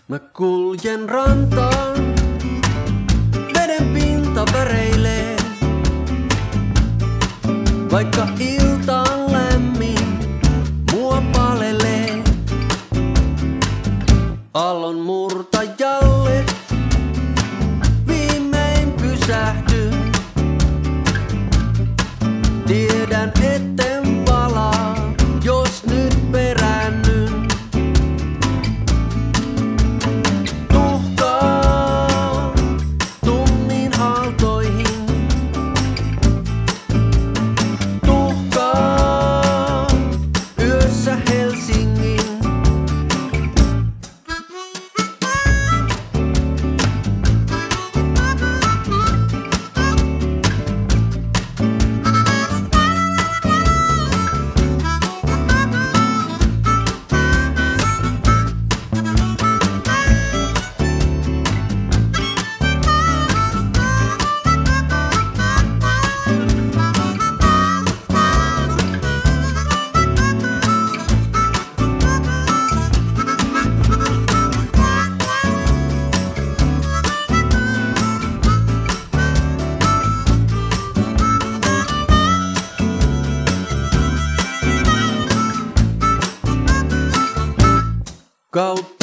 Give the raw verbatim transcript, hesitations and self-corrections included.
Mä kuljen rantaan, veden pinta väreilee. Vaikka ilta on lämmin, mua palelee. Aallon murtajalle viimein pysähdyn. Tiedän etten palaa, jos nyt peräännyn. Tuhkaa tummiin aaltoihin. Tuhkaa yössä Helsingin. Kautta